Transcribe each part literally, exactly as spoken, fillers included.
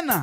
Yana.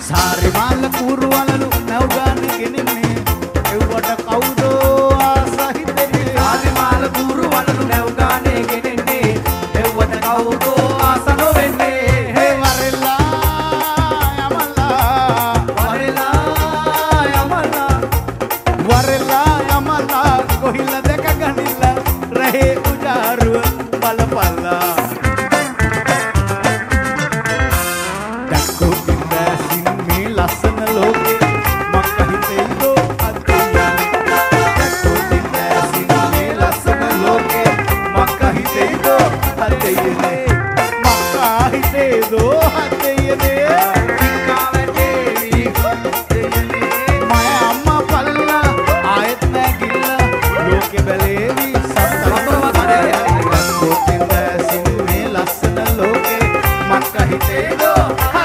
Sari මාල කුරුවලලු නැව්ගාන ගෙනින්නේ එව්වට කවුදෝ ආසහිතේ sari මාල කුරුවලලු නැව්ගානේ ගෙනින්නේ එව්වට කවුදෝ ආස නොවෙන්නේ හේ වරෙල්ලා යමලා වරෙලා යමලා වරෙල්ලා යමලා කොහිල්ල දෙක ගනිල්ලා රහේ උජාරුව බලපල්ලා දැක්කෝ ඉඳසින් මේ ලස්සන ලෝකේ මක්ක හිතෙයිදෝ අදෙයියනේ දැක්කෝ ඉඳසින් මේ ලස්සන ලෝකේ මක්ක හිතෙයිදෝ අදෙයියනේ මක්ක හිතෙයිදෝ අදෙයියනේ ටිකා වැටේවි දෙයනේ මය අම්මා පල්ලා ආයෙත් නෑ ගිල්ලා ලෝකෙ බැලේවි සත්තම වදේ දැක්කෝ ඉඳසින් මේ ලස්සන ලෝකේ මක්ක හිතෙයිදෝ